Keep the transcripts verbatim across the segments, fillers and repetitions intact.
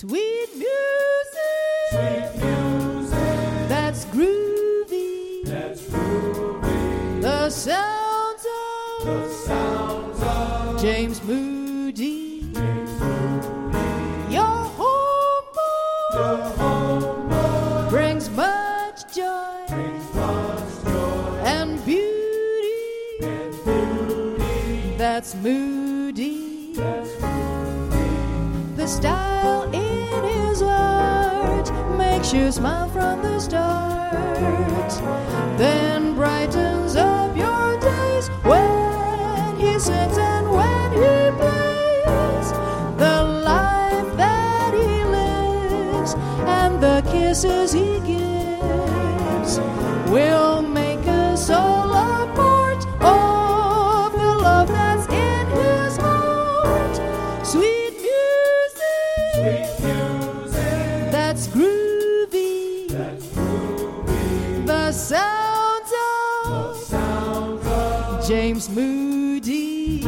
Sweet music, Sweet music. That's groovy. That's groovy. The sounds of, The sounds of James Moody. James Moody. Your homeboy Your homeboy brings much joy brings much joy and beauty. and beauty. That's Moody. That's Moody. The style in his art makes you smile from the start, then brightens up your days when he sings and when he plays. The life that he lives and the kisses he gives will make us all a part of the love that's in his heart. Sweet music, Sweet music. that's groovy. That's groovy. The sounds The of sounds of James Moody.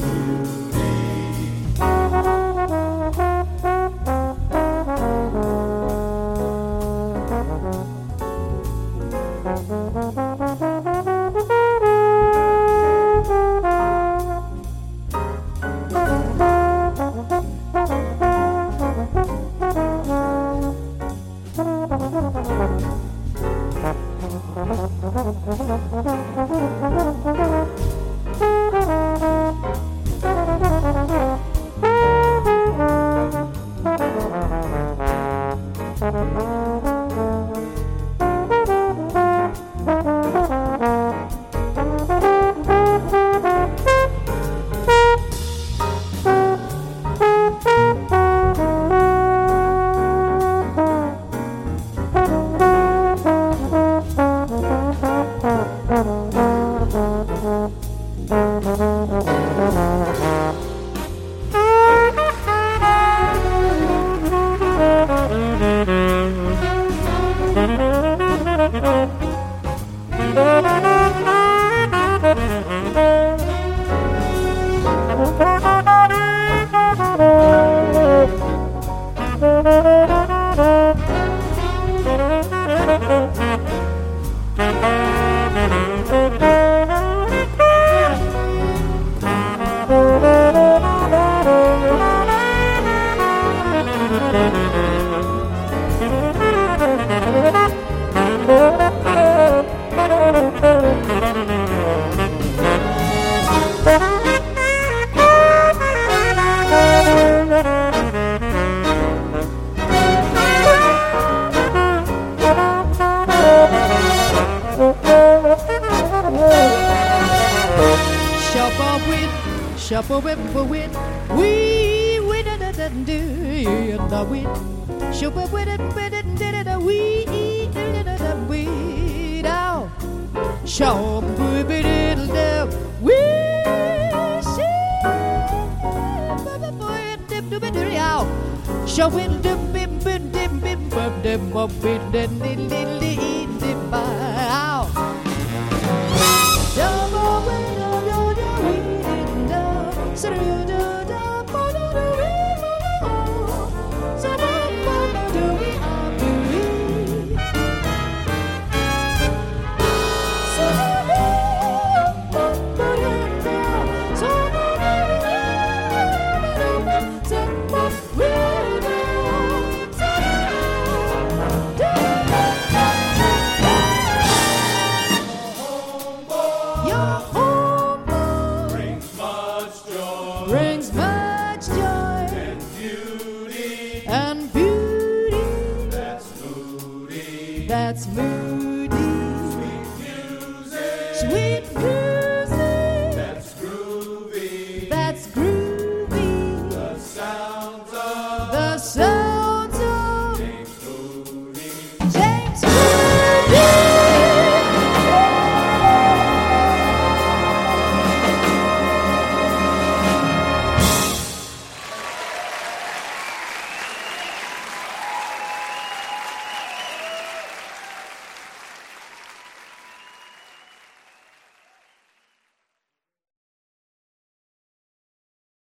Shuffle whip wit, we we da da da do the wit. Shuffle with it, with it, da da da we da da da we down. Shuffle with it, da we see. Dip dip dip out. Shuffle dip dip dip dip dip dip dip dip dip dip dip out.